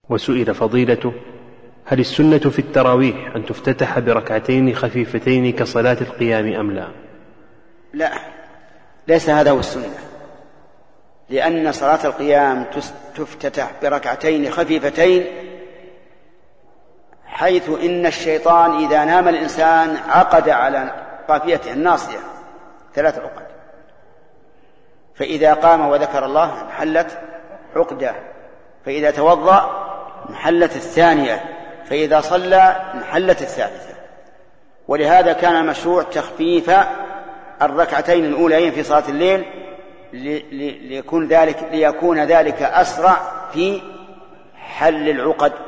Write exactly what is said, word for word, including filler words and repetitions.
وسئل فضيلته: هل السنة في التراويح أن تفتتح بركعتين خفيفتين كصلاة القيام أم لا؟ لا، ليس هذا هو السنة، لأن صلاة القيام تفتتح بركعتين خفيفتين، حيث إن الشيطان إذا نام الإنسان عقد على قافيته الناصية ثلاث عقد، فإذا قام وذكر الله انحلت عقدة، فإذا توضأ انحلت الثانية، فإذا صلى انحلت الثالثة. ولهذا كان مشروع تخفيف الركعتين الأولين في صلاة الليل ليكون ذلك, ليكون ذلك أسرع في حل العقد